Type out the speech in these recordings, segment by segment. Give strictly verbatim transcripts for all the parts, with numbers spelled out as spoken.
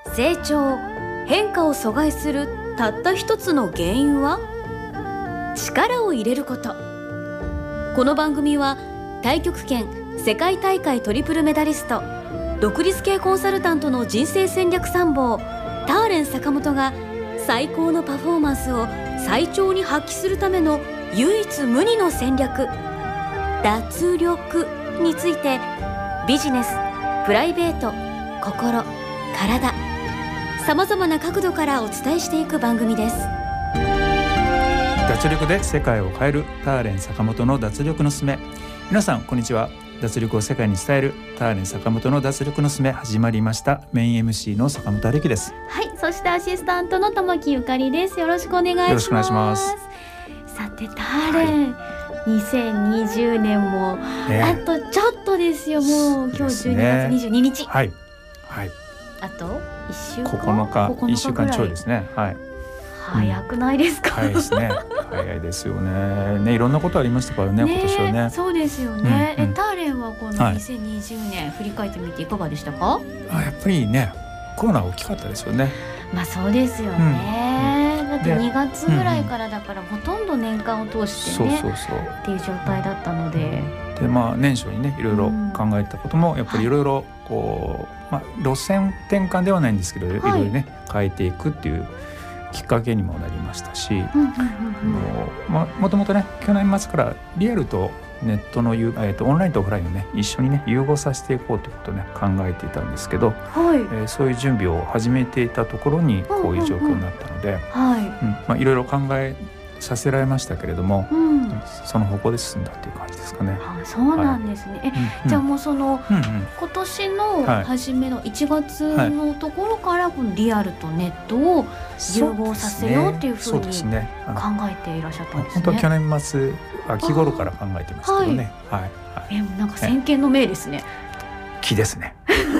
成長、変化を阻害するたった一つの原因は力を入れること。この番組は太極拳世界大会トリプルメダリスト、独立系コンサルタントの人生戦略参謀ターレン坂本が最高のパフォーマンスを最長に発揮するための唯一無二の戦略、脱力についてビジネス、プライベート、心、体、さまざまな角度からお伝えしていく番組です。 脱力で世界を変えるターレン坂本の脱力のすすめ。皆さんこんにちは。脱力を世界に伝えるターレン坂本の脱力のすすめ始まりました。メイン エムシー の坂本歩樹です。 はい、そしてアシスタントの玉木ゆかりです。よろしくお願いします。 よろしくお願いします。 さてターレン、はい、にせんにじゅうねんも、ね、あとちょっとですよ。もう今日じゅうにがつにじゅうににち、 はい、はい、あといっしゅうかん、 ここのか、いっしゅうかんちょいですね。はい、 早くないですか？ 早いですね。早いですよね。ね、いろんなことありましたからね、ね、今年はね。 そうですよね。うんうん、えターレンはこのはい、 にせんにじゅうねん振り返ってみていかがでしたか？ あ、やっぱりね、コロナ大きかったですよね。 まあそうですよね。うん、だってにがつぐらいからだから、うん、ほとんど年間を通してね、そうそうそうっていう状態だったので、 でまあ年初にねいろいろ考えたこともやっぱりいろいろこう、まあ、路線転換ではないんですけど、はい、いろいろね変えていくっていうきっかけにもなりましたし、もともとね去年末からリアルとネットの、えー、とオンラインとオフラインをね一緒にね融合させていこうということをね考えていたんですけど、はい、えー、そういう準備を始めていたところにこういう状況になったので、いろいろ考えさせられましたけれども、うん、その方向で進んだっていう感じですかね。 あ、そうなんですね。はい、え、うん、じゃあもうその、うんうん、今年の初めのいちがつのところからこのリアルとネットを融合させようっていうふうに考えていらっしゃったんですね。本当は去年末秋頃から考えてましたけどね。はいはいはい、 え、なんか先見の明ですね。 気ですね。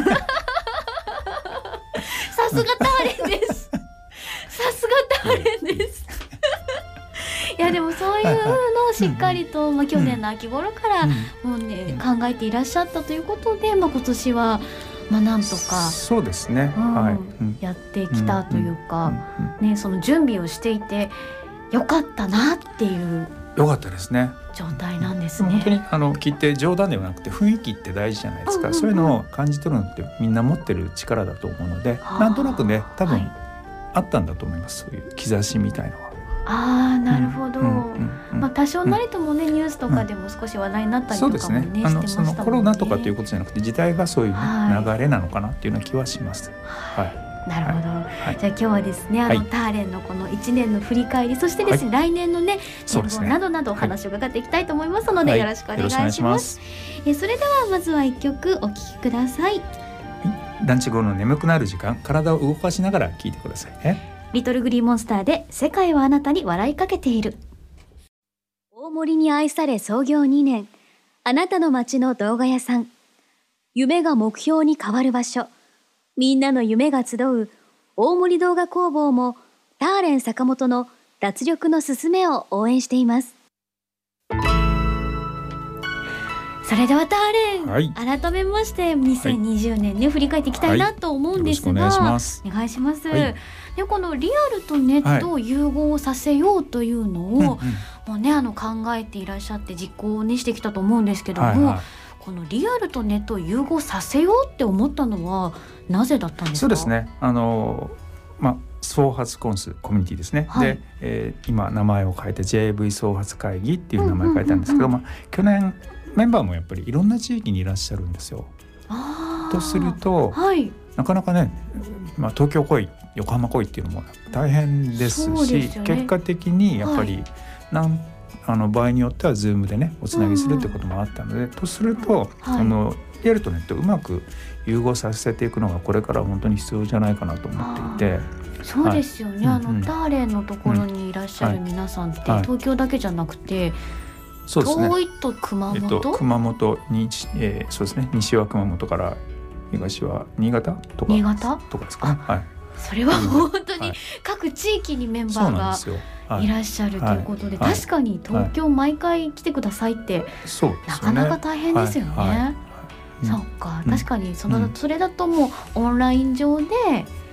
さすがターレンです。さすがターレンです。いやでもそういうのをしっかりと、まあ、去年の秋頃からもう、ね、考えていらっしゃったということで、まあ、今年はまあなんとかそうですね、 うんはい、 やってきたというか、ね、その準備をしていてよかったなっていうよかったですね状態なんですね。 本当にあの聞いて冗談ではなくて雰囲気って大事じゃないですか、うんうんうん、そういうのを感じ取るのってみんな持ってる力だと思うので、なんとなくね多分あったんだと思います、はい、そういう兆しみたいのは。 ああ、なるほど、うんうんうん、まあ、多少なりともね、うん、ニュースとかでも少し話題になったりとかもね、そうですね、あのしてましたもんね。 そのコロナとかということじゃなくて時代がそういう、ね、はい、流れなのかなっていうような気はします、はい、 なるほど、はい、じゃあ今日はですね、あの、 はい、 ターレンのこのいちねんの振り返り、そしてですね、はい、来年のね展望などなどお話を伺っていきたいと思いますので、はい、よろしくお願いします、はい、えそれではまずはいっきょくお聴きください。はい、 ランチ後の眠くなる時間、体を動かしながら聴いてくださいね。 リトルグリーモンスターで世界はあなたに笑いかけている。大森に愛され創業にねん、あなたの街の動画屋さん。夢が目標に変わる場所、みんなの夢が集う大森動画工房もターレン坂本の脱力のすすめを応援しています。それではターレン、はい、改めましてにせんにじゅうねんね、はい、振り返っていきたいなと思うんですが、はい、よろしくお願いします。お願いします、はい、でこのリアルとネットを融合させようというのを、はい、もうね、あの考えていらっしゃって実行にしてきたと思うんですけども、はいはい、このリアルとネットを融合させようって思ったのはなぜだったんですか？ そうですね、あの、まあ、創発コンスコミュニティですね、はい、で、えー、今名前を変えて ジェイエーブイ 創発会議っていう名前を変えたんですけど、まあ、去年メンバーもやっぱりいろんな地域にいらっしゃるんですよ。あとすると、はい、なかなかね、まあ、東京来い横浜来いっていうのも大変ですし、ですよね、結果的にやっぱり、はい、なんあの場合によっては Zoom でねおつなぎするってこともあったので、うん、とすると、はい、あのリアルとネットをうまく融合させていくのがこれから本当に必要じゃないかなと思っていて。 そうですよね、はい、あの、うんうん、ターレンのところにいらっしゃる皆さんって、はい、東京だけじゃなくて、そうですね、遠いと熊本、えっと、熊本に、 えー、そうですね、西は熊本から東は新潟とか新潟とかですかね、はい、 それは本当に各地域にメンバーがいらっしゃるということで、はい、確かに東京毎回来てくださいって、はい、なかなか大変ですよね、はいはいはい、そっか、確かにその、うん、それだともうオンライン上で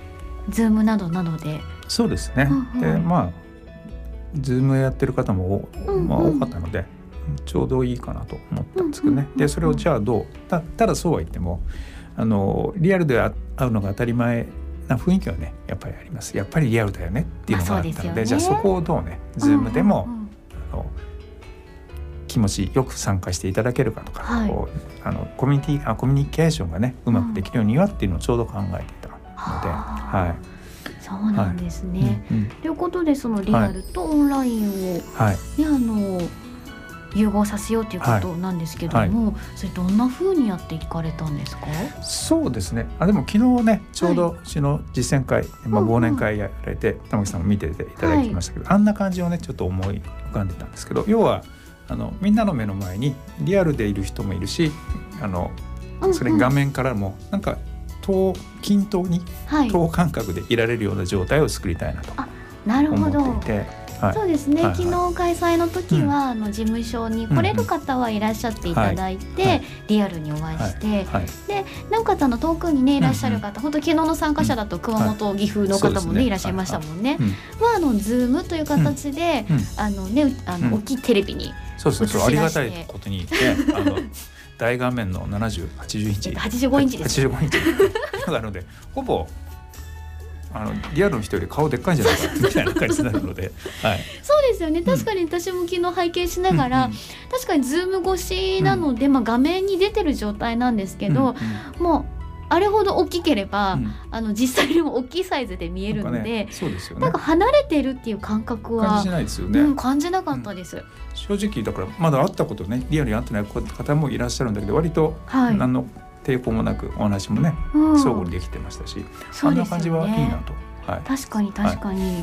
ズームなどなどで。 そうですね、うんうん、でまあズームやってる方も、まあ、多かったので、うんうん、ちょうどいいかなと思ったんですけどね、うんうんうん、でそれをじゃあどう た, ただそうは言ってもあのリアルで会うのが当たり前な雰囲気はねやっぱりあります。やっぱりリアルだよねっていうのがあったの で,、まあ、でね、じゃあそこをどうねズームでも、うんうんうん、あの気持ちよく参加していただけるかとか、はい、こうあのコミュニティあコミュニケーションがねうまくできるようにはっていうのをちょうど考えていたので、うんはい、 そうなんですね、はいうんうん、ということでそのリアルとオンラインを、はいね、あの融合させようということなんですけども、はい、それどんな風にやっていかれたんですか？ そうですね、あでも昨日ねちょうどうちの実践会、はいまあ、忘年会やられて、うんうん、玉木さんも見ていただきましたけど、はい、あんな感じをねちょっと思い浮かんでたんですけど、要はあのみんなの目の前にリアルでいる人もいるし、あのそれ画面からもなんか等均等に、はい、等間隔でいられるような状態を作りたいなと思っていて、はい、 そうですね、はいはい、昨日開催の時は、うん、あの事務所に来れる方はいらっしゃっていただいて、うんうんはい、リアルにお会いして、はいはい、でなおかつあの遠くにねいらっしゃる方、うんうん、本当昨日の参加者だと熊本、うん、岐阜の方もね、はい、いらっしゃいましたもんね、はいはいはあのズームという形で、うん、あのねあの、うん、大きいテレビにそうそうそうありがたいことに、ね、あの大画面のななじゅう、はちじゅうインチはちじゅうごインチですはちじゅうごインチなのでほぼあのリアルの人より顔でっかいんじゃないかみたいな感じになるので、はい、 そうですよね。確かに私も昨日拝見しながら、うんうん、確かにズーム越しなので、うんまあ、画面に出てる状態なんですけど、うんうん、もうあれほど大きければ、うん、あの実際にも大きいサイズで見えるの で, なんか、ねそうですよね、なんか離れてるっていう感覚は感じないですよね、 うん、感じなかったです、うん、 正直だからまだ会ったことねリアルに会ってない方もいらっしゃるんだけど割と何の抵抗もなくお話もね、はい、相互にできてましたし、うん、そんな感じはいいなと、はい、 確かに確かに、はいうんうん、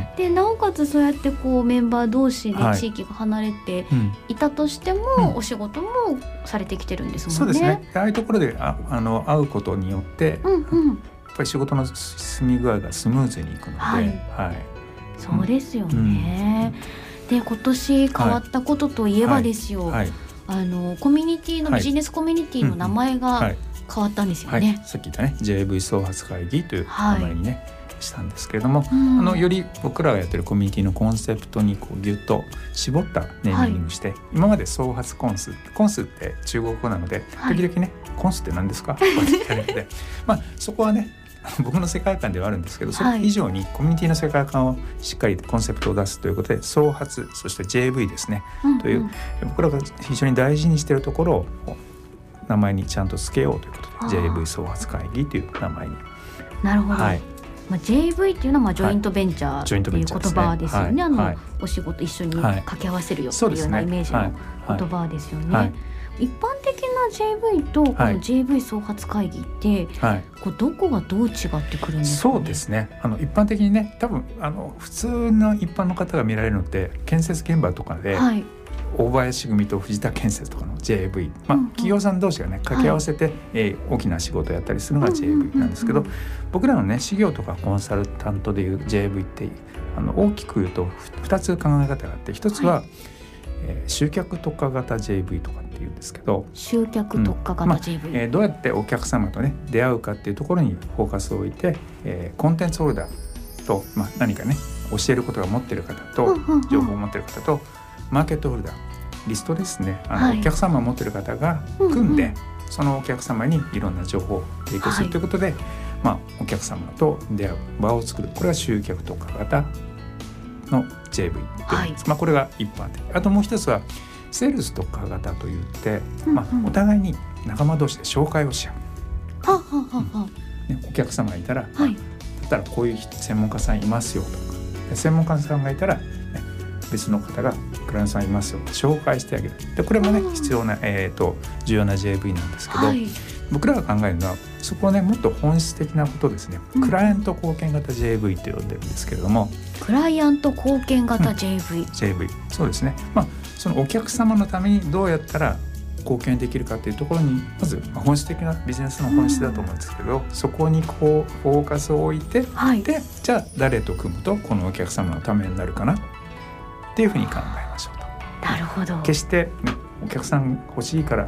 でなおかつそうやってこうメンバー同士で地域が離れていたとしても、はいうん、お仕事もされてきてるんですもんね。 そうですね。ああいうところでああの会うことによって、うんうん、やっぱり仕事の進み具合がスムーズにいくので、はいはい、 そうですよね、うん、で今年変わったことといえばですよ、はいはい、あのコミュニティのビジネスコミュニティの名前が変わったんですよね、はいはい、 さっき言ったね ジェイブイ 創発会議という名前にね、はいしたんですけれども、うん、あのより僕らがやってるコミュニティのコンセプトにこうギュッと絞ったネーミングして、はい、今まで創発コンスコンスって中国語なので、はい、時々ねコンスって何ですかって聞かれてまあそこはね僕の世界観ではあるんですけど、それ以上にコミュニティの世界観をしっかりコンセプトを出すということで創発そして ジェイブイ ですね、うんうん、という僕らが非常に大事にしているところを名前にちゃんとつけようということで ジェイブイ 創発会議という名前に。 なるほど、 はいまあ、ジェイブイ っていうのはまあジョイントベンチャーっていう言葉ですよね、はい、あの、はい、お仕事一緒に掛け合わせるよっていうようなイメージの言葉ですよね、はいはいはい、一般的な ジェイブイ とこの ジェイブイ 創発会議って、はい、こうどこがどう違ってくるんですかね。 そうですね、あの一般的にね多分あの普通の一般の方が見られるのって建設現場とかで、はい大林組と藤田建設とかの ジェイブイ、まあ、企業さん同士がね掛け合わせて、はいえー、大きな仕事をやったりするのが ジェイブイ なんですけど、うんうんうんうん、僕らのね事業とかコンサルタントでいう ジェイブイ ってあの大きく言うとふたつ考え方があって一つは、はいえー、集客特化型 ジェイブイ とかっていうんですけど集客特化型 ジェイブイ、 うんまあえー、どうやってお客様とね出会うかっていうところにフォーカスを置いて、えー、コンテンツホルダーと、まあ、何かね教えることが持っている方と、うんうんうん、情報を持っている方とマーケットホルダーリストですねあの、はい、お客様を持っている方が組んで、うんうん、そのお客様にいろんな情報を提供するということで、はいまあ、お客様と出会う場を作るこれが集客特化型の ジェイブイ というんです、はいまあ、これが一般的。あともう一つはセールス特化型といって、うんうんまあ、お互いに仲間同士で紹介をし合う、ははははね、お客様がいたら、はい、だったらこういう専門家さんいますよとか専門家さんがいたら、ね、別の方がクライアントさんいますよ紹介してあげる。でこれもね必要な、えー、と重要な ジェイブイ なんですけど、はい、僕らが考えるのはそこはねもっと本質的なことですね、うん、クライアント貢献型 ジェイブイ と呼んでるんですけれどもクライアント貢献型 ジェイブイ、うん、 ジェイブイ そうですね、まあ、そのお客様のためにどうやったら貢献できるかというところにまず本質的なビジネスの本質だと思うんですけど、うん、そこにこうフォーカスを置いて、はい、でじゃあ誰と組むとこのお客様のためになるかなっていうふうに考えましょうと。 なるほど。 決して、ね、お客さん欲しいから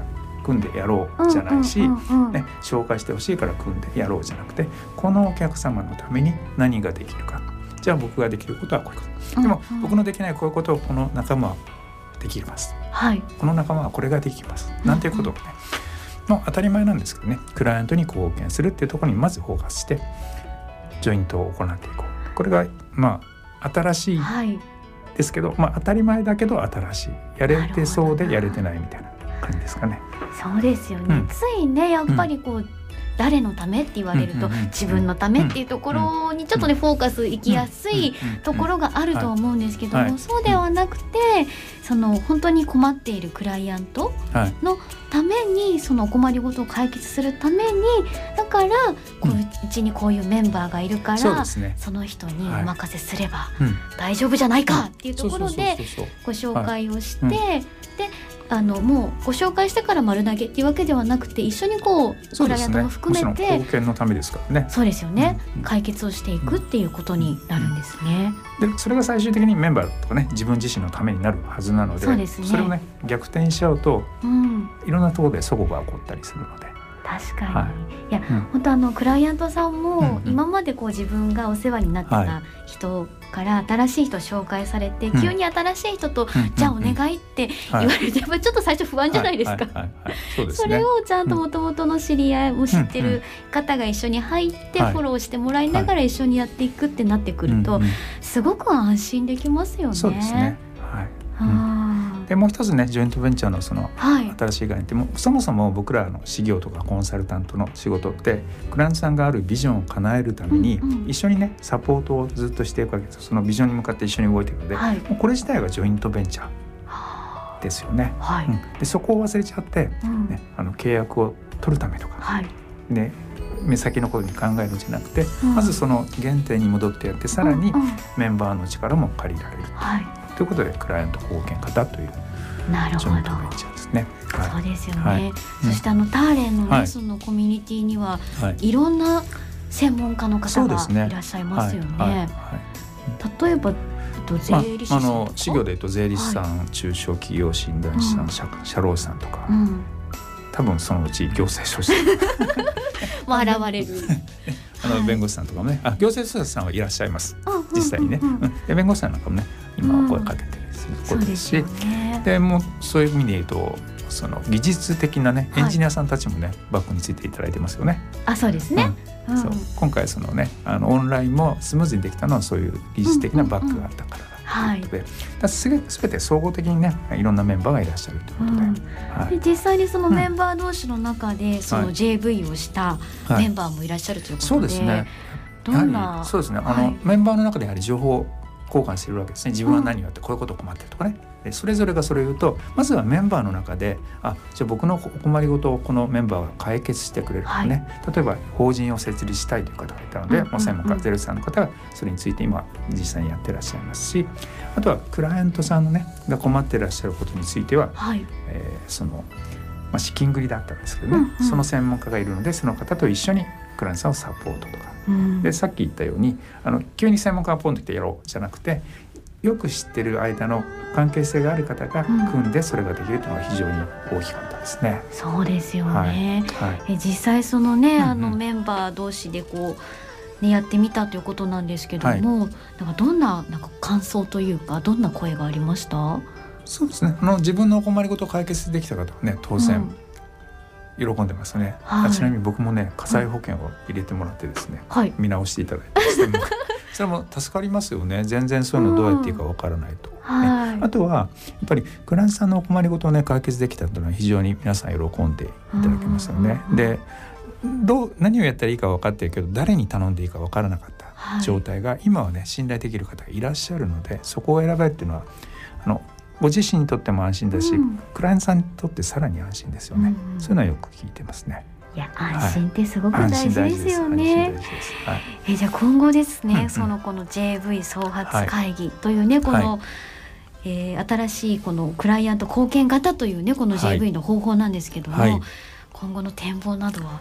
組んでやろうじゃないし、 うんうんうんうんね、紹介してほしいから組んでやろうじゃなくて、このお客様のために何ができるか、じゃあ僕ができることはこういうこと、でもうんうん僕のできないこういうことをこの仲間はできます、 はい、 この仲間はこれができます、 うん、 なんていうことをね、もう当たり前なんですけどね、クライアントに貢献するっていうところにまずフォーカスしてジョイントを行っていこう。これがまあ新しいですけど、はい、まあ、当たり前だけど新しい、やれてそうでやれてないみたいな感じですかね。 そうですよね、うん、ついねやっぱりこう、うん、誰のためって言われると、うんうんうん、自分のためっていうところにちょっとね、うん、フォーカスいきやすいところがあると思うんですけども、はい、そうではなくて、その本当に困っているクライアントのために、そのお困りごとを解決するために、だからこううちにこういうメンバーがいるから、うん そ, ね、その人にお任せすれば大丈夫じゃないかっていうところでご紹介をして、はい、であのもうご紹介してから丸投げっていうわけではなくて、一緒にこうクライアントも含めて、 ね、貢献のためですからね。 そうですよね、うんうん、解決をしていくっていうことになるんですね。 でそれが最終的にメンバーとかね、自分自身のためになるはずなので、そうですね、それをね逆転しちゃうと、うん、いろんなところで齟齬が起こったりするので。 確かに、 はい、 いや、うん、本当あのクライアントさんも今までこう自分がお世話になってた人から新しい人紹介されて、はい、急に新しい人と、うん、じゃあお願いって言われて、はい、ちょっと最初不安じゃないですか。それをちゃんと元々の知り合いを知ってる方が一緒に入ってフォローしてもらいながら一緒にやっていくってなってくると、すごく安心できますよね。 そうですね、はい、うんでもう一つね、ジョイントベンチャーのその新しい概念って、はい、もそもそも僕らの事業とかコンサルタントの仕事って、クライアントさんがあるビジョンを叶えるために一緒にねサポートをずっとしていくわけです。そのビジョンに向かって一緒に動いていくので、はい、もうこれ自体がジョイントベンチャーですよね、はい、うん、でそこを忘れちゃって、うんね、あの契約を取るためとか、はい、で目先のことに考えるんじゃなくて、うん、まずその原点に戻ってやって、さらにメンバーの力も借りられる、はい、ということでクライアント貢献型というジョイントベンチャーですね。はい、そうですよね、はい、 そしてあのターレンの、ね、はい、そのコミュニティには、はい、いろんな専門家の方がいらっしゃいますよね。はいはいはい、例えば税理士さん、まあ、あの事業でいうと税理士さん、はい、中小企業診断士さん、うん、社, 社労士さんとか、うん、多分そのうち行政書士さんも現れるあの弁護士さんとかもね、あ行政書士さんはいらっしゃいます、実際にね、うんうんうん、で弁護士さんなんかもね今声かけてることですし、うん、そうですよね。でもうそういう意味で言うと、その技術的なねエンジニアさんたちもね、はい、バックについていただいてますよね。 あ、そうですね、 うんうん、そう今回そのねあのオンラインもスムーズにできたのはそういう技術的なバックがあったからだということで、だすべて総合的にねいろんなメンバーがいらっしゃるということで、うんはい、 で実際にそのメンバー同士の中で、うん、その ジェーブイ をしたメンバーもいらっしゃるということで、はいはい、そうですね、どんなそうですね、あの、はい、メンバーの中でやはり情報交換しているわけですね。自分は何をやってこういうこと困ってるとかね、でそれぞれがそれを言うと、まずはメンバーの中で、あじゃあ僕のお困りごとをこのメンバーが解決してくれるとかね、はい、例えば法人を設立したいという方がいたので、うんうんうん、専門家ゼルさんの方がそれについて今実際にやってらっしゃいますし、あとはクライアントさんのねが困ってらっしゃることについては、はい、えー、その、まあ、資金繰りだったんですけどね、うんうん、その専門家がいるので、その方と一緒にクライアントさんをサポートとか、うん、でさっき言ったようにあの急に専門家がポンと来てやろうじゃなくて、よく知ってる間の関係性がある方が組んでそれができるというのが非常に大きかったですね。 うん、そうですよね、はいはい、え実際そのね、うんうん、あのメンバー同士でこう、ね、やってみたということなんですけども、はい、なんかどんな、なんか感想というかどんな声がありました？ そうですね、あの自分のお困りごとを解決できた方はね当然、うん喜んでますね、はい、ちなみに僕もね火災保険を入れてもらってですね、はい、見直していただいてそれも助かりますよね。全然そういうのどうやっていいかわからないと、うんね、あとはやっぱりクライアントさんのお困りごとをね解決できたというのは非常に皆さん喜んでいただけますよね、うん、でどう何をやったらいいか分かってるけど誰に頼んでいいか分からなかった状態が、はい、今はね信頼できる方がいらっしゃるので、そこを選べるっていうのはあのご自身にとっても安心だし、うん、クライアントさんにとってさらに安心ですよね、うん、そういうのはよく聞いてますね。 いや安心ってすごく大事ですよね、はい、えじゃあ今後ですね、うんうん、そのこの ジェーブイ 創発会議というね、はい、この、はいえー、新しいこのクライアント貢献型というねこの ジェーブイ の方法なんですけども、はい、今後の展望などは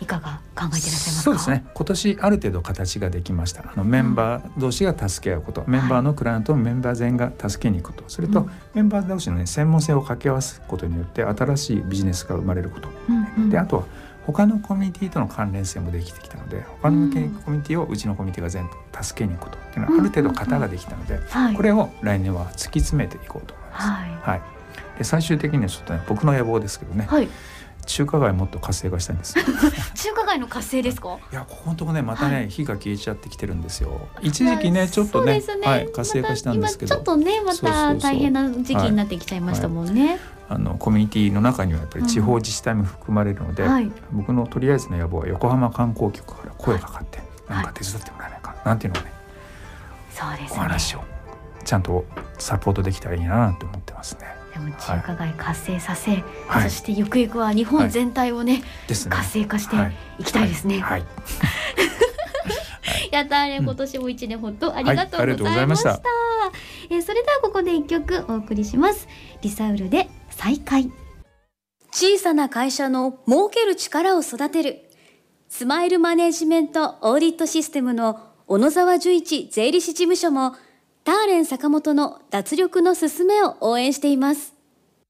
いかが考えていらっしゃいますか？ そうですね、今年ある程度形ができました。あのメンバー同士が助け合うこと、うん、メンバーのクライアントとメンバー全員が助けに行くこと、それと、うん、メンバー同士の、ね、専門性を掛け合わすことによって新しいビジネスが生まれること、うんうん、であとは他のコミュニティとの関連性もできてきたので、他のコミュニティをうちのコミュニティが全部助けに行くことっていうのはある程度型ができたので、うんうんうん、これを来年は突き詰めていこうと思います、はいはい、で最終的にはちょっとね僕の野望ですけどね、はい、中華街もっと活性化したいんです中華街の活性ですか？ いやここのとこねまたね、はい、火が消えちゃってきてるんですよ。一時期ねちょっと ね, ね、はい、活性化したんですけど、 ま、今ちょっとねまた大変な時期になってきちゃいましたもんね、はいはい、 あのコミュニティの中にはやっぱり地方自治体も含まれるので、うんはい、僕のとりあえずの野望は横浜観光局から声がかかって、はい、なんか手伝ってもらえないか、はい、なんていうのをね、そうですね、お話をちゃんとサポートできたらいいなと思ってますね。 でも中華街活性させ、はい、そしてゆくゆくは日本全体を ね,、はい、ね活性化していきたいですね、はいはいやったーね、今年も一年本当ありがとうございました、はい、えー、それではここで一曲お送りします。リサウルで再会。小さな会社の儲ける力を育てるスマイルマネジメントオーディットシステムの小野沢純一税理士事務所もターレン坂本の脱力の進めを応援しています。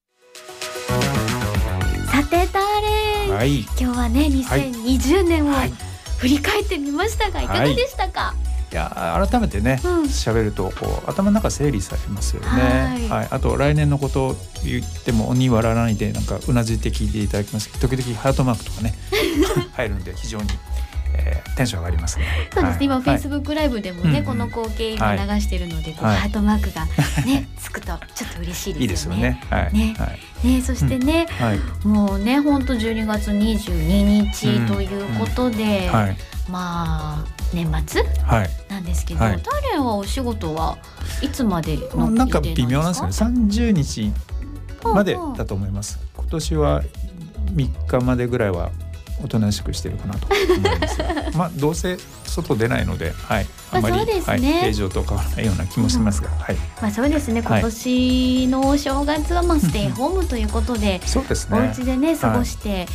さてターレン、はい、今日はねにせんにじゅうねんを振り返ってみましたが、はい、いかがでしたか？はい、 いや改めてね喋、うん、るとこう頭の中整理されますよね、はいはい、あと来年のことを言っても鬼笑わないでなんかうなずいて聞いていただきます。時々ハートマークとかね入るんで非常にえー、テンション上がりますね。 そうですね、はい、今フェイスブックライブでもね、はい、この光景今流してるので、はい、ハートマークがね、つくとちょっと嬉しいですよね。いいですよね。はい、ね、はい、ね、そしてね、うん、はい、もうね本当じゅうにがつにじゅうににちということで、うんうん、はい、まあ年末、はい、なんですけど、はい、ターレンはお仕事はいつまでの予定なんですか？ なんか微妙なんですよね。さんじゅうにちまでだと思います。今年はみっかまでぐらいはおとなしくしてるかなと思いますまあどうせ外出ないので、はい、あまり、まあそうですね、はい、平常と変わらないような気もしますが、うん、はい、 まあ、そうですね、今年のお正月はまあステイホームということで、うん、そうですね、お家でね過ごして、はい、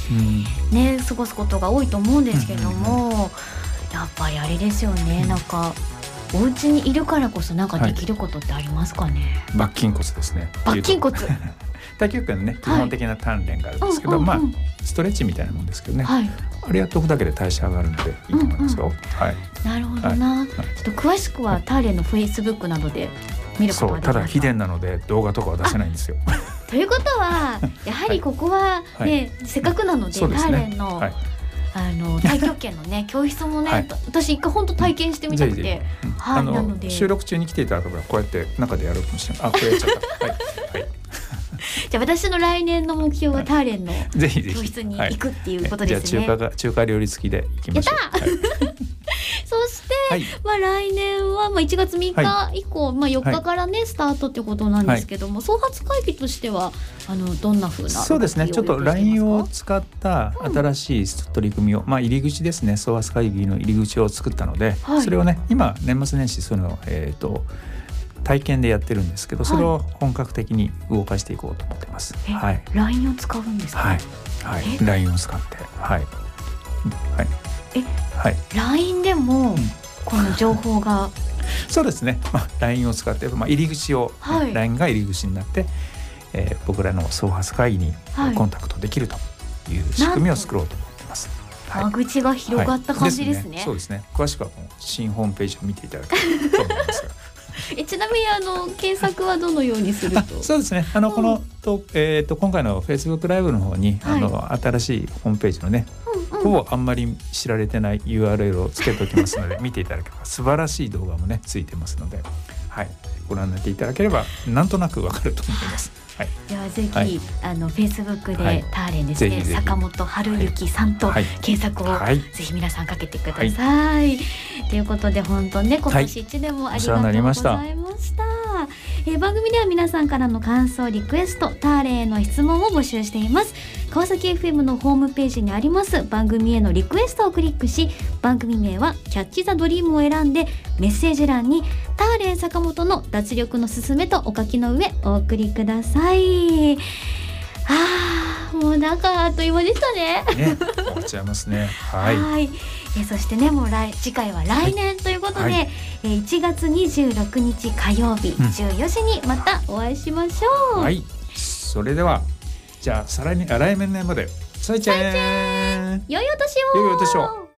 ね、過ごすことが多いと思うんですけども、うんうんうん、やっぱりあれですよね、うん、なんかお家にいるからこそなんかできることってありますかね？ はい、罰金骨ですね。 罰金骨太極拳のね基本的な鍛錬があるんですけど、はい、まあストレッチみたいなもんですけどね、はい、あれやっておくだけで代謝上がるのでいいと思いますよ、うんうん、はい、なるほどな、はい、ちょっと詳しくはターレンのフェイスブックなどで見ることができますか？ そう、ただ秘伝なので動画とかは出せないんですよということはやはりここは、ね、はい、せっかくなので、はい、ターレンの、はい、あの太極拳のね教室もね、はい、私一回本当体験してみたくて、ぜひぜひ、うん、はい、あのなので収録中に来ていただけばこうやって中でやるかもしれない。あ、これやっちゃったはい、はい、 じゃあ私の来年の目標はターレンの教室に行くっていうことですね。 はい、じゃあ中華が中華料理付きで行きましょう。やった、はい、 そして、はい、まあ、来年はまあいちがつみっか以降、はい、まあ、よっかからね、はい、スタートってことなんですけども、はい、創発会議としてはあのどんな風な、 そうですね、ちょっと ライン を使った新しい取り組みを、うん、まあ、入り口ですね、創発会議の入り口を作ったので、はい、それをね今年末年始その、えーと体験でやってるんですけど、それを本格的に動かしていこうと思ってます。 はい、ライン を使うんですか？ はい、はい、ライン を使って、はい、はい、 え、はい、ライン でもこの情報が、うん、 そうですね、まあ、ライン を使って、まあ、入り口を、はい、ライン が入り口になって、えー、僕らの創発会議にコンタクトできるという仕組みを作ろうと思ってます。 はい、間口が広がった感じですね。 はい、ですね、そうですね、詳しくはもう新ホームページを見ていただければと思いますがえ、ちなみにあの検索はどのようにすると？ そうですね、あの、うん、このと、えー、と今回の Facebook ライブの方に、はい、あの新しいホームページのね、うんうん、ほぼあんまり知られてない ユーアールエル をつけておきますので見ていただければ素晴らしい動画もねついてますので、はい、ご覧になっていただければなんとなくわかると思います。はい、ではぜひ、はい、あの Facebook でターレンですね、はい、坂本春之さんと検索を、はい、ぜひ皆さんかけてください、はい、ということで本当ね今年いちねんもありがとうございました、はい、えー、番組では皆さんからの感想リクエストターレンへの質問を募集しています。川崎 エフエム のホームページにあります番組へのリクエストをクリックし、番組名はキャッチザドリームを選んでメッセージ欄にターレン坂本の脱力のすすめとお書きの上お送りください。はーもうなんかあっという間でしたね。 ね、終わっちゃいますね。はい。 はいえー、そしてねもう来次回は来年ということで、はいはい、えー、いちがつにじゅうろくにち火曜日、うん、じゅうよじにまたお会いしましょう。 はい、それではじゃあ再来年来年までさいちゃん、 良いお年を。 良いお年を。